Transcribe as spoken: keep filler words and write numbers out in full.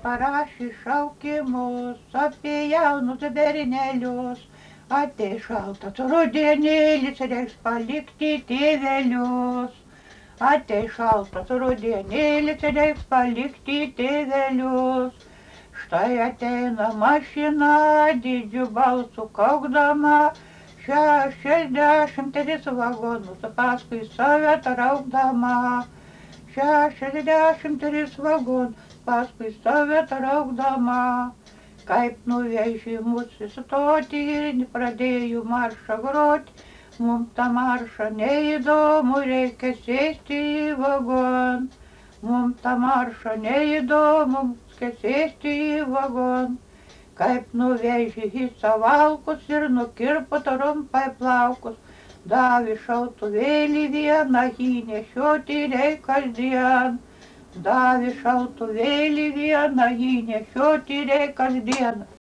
parašė šaukimus apie jaunus bernelius. Ateis šaltas rudenėlis, reiks palikti tėvelius. Ateis šaltas rudenėlis, reiks palikti tėvelius. Štai ateina mašina, didžiu balsu kaukdama, šešiasdešimt tris vagonus paskui save traukdama. Šešiasdešimt tris vagonus paskui save traukdama. Kaip nuvežė mus į stotį ir pradėjo maršą groti, mums tą maršą neįdomu, reikia sėsti į vagon. Mums tą maršą neįdomu, reikia sėsti į vagon. Kaip nuvežė į Suvalkus ir nukirpo trumpai plaukus, davė šautuvėlį vieną, jį nešioti reik kasdien. Davė šautuvėlį vieną, jį nešioti reik kasdien.